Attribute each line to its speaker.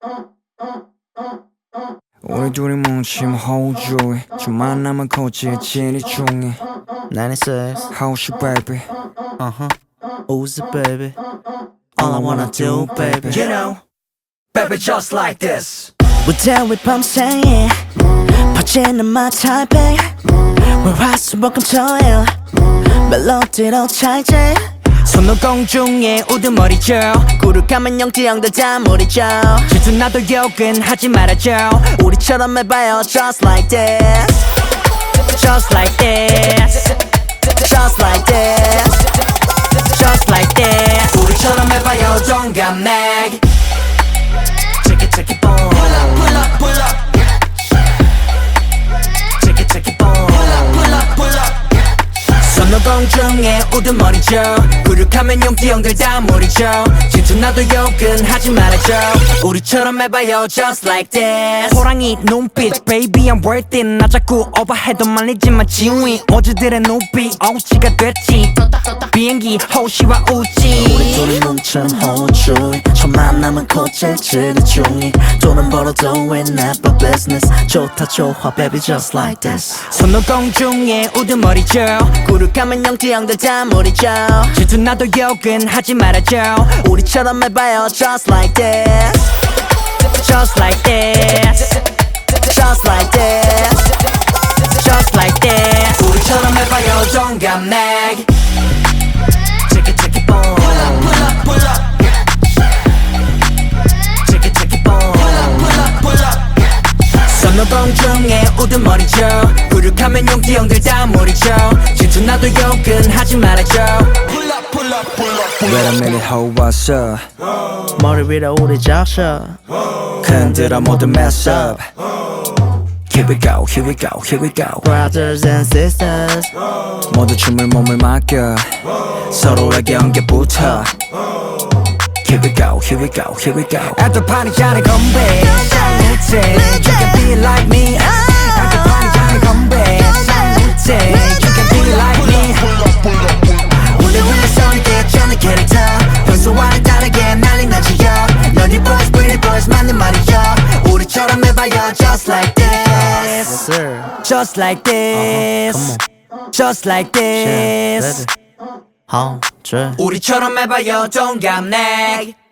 Speaker 1: 우리 둘이 뭉치면 호주에 좀 만나면 코치에 진이 중에
Speaker 2: 96
Speaker 1: How's you baby
Speaker 2: Who's it baby All I wanna do baby
Speaker 1: You know Baby just like this
Speaker 2: 무대위 밤새에 퍼지는 my type 월화수목금토일 멜로디로 찰지 손은 공중에 우두머리죠 구룩하면 영지형들 다 무리죠 질투나도 욕은 하지 말아줘 우리처럼 해봐요 just like this Just like this Just like this Just like this 우리처럼 해봐요 동갑내기 Check it check it boom Pull up pull up pull up Check it check it boom Pull up pull up pull up 손은 공중에 우두머리죠 구룩하면 용띠형들 다 무리죠 질투나도 욕은 하지 말아줘 우리처럼 해봐요 just like this 호랑이 눈빛 baby I'm worth it 나 자꾸 오버해도 말리지마 지위 어제들의 눈빛 어우치가 됐지 비행기 호시와 우지 우리 둘이 뭉친 호주 첫 만나면 코치를 치는 중이 돈은 벌어도 it's not for business 좋다 좋아 baby just like this 손은 공중에 우두머리죠 구룩하면 영띠형들 다 무리죠 질투나도 욕은 하지 말아줘 우리처럼 해봐요 just like this Just like this Just like this Just like this 우리처럼 해봐요 동갑내기 Check it check it boom Pull up pull up pull up Check it check it boom Pull up pull up pull up 손은 공중에 우두머리죠 구룩하면 용띠형들 다 무리죠 질투나도 욕은 하지 말아줘 Pull up pull up pull up
Speaker 1: Wait a minute how what's up
Speaker 2: 머리 위로 우리 적셔
Speaker 1: 큰들아 모두 mess up Here we go here we go here we go
Speaker 2: Brothers and sisters
Speaker 1: 모두 춤을 몸을 맡겨 서로에게 연계부터 Here we go here we go here we go At the party 잔에 건배 살리지 You can be like me At the party 잔에 건배 살리지 You can be like me 우리 위해서 깨져는 캐릭터 평소와는 다르게 난리 나지요 너희 boys pretty boys 맞는 말이죠 우리처럼 해봐요 just like this
Speaker 2: Yes sir
Speaker 1: Just like this
Speaker 2: Come on
Speaker 1: Just like this
Speaker 2: Baby 우리처럼
Speaker 1: 우리처럼 해봐요 동갑내기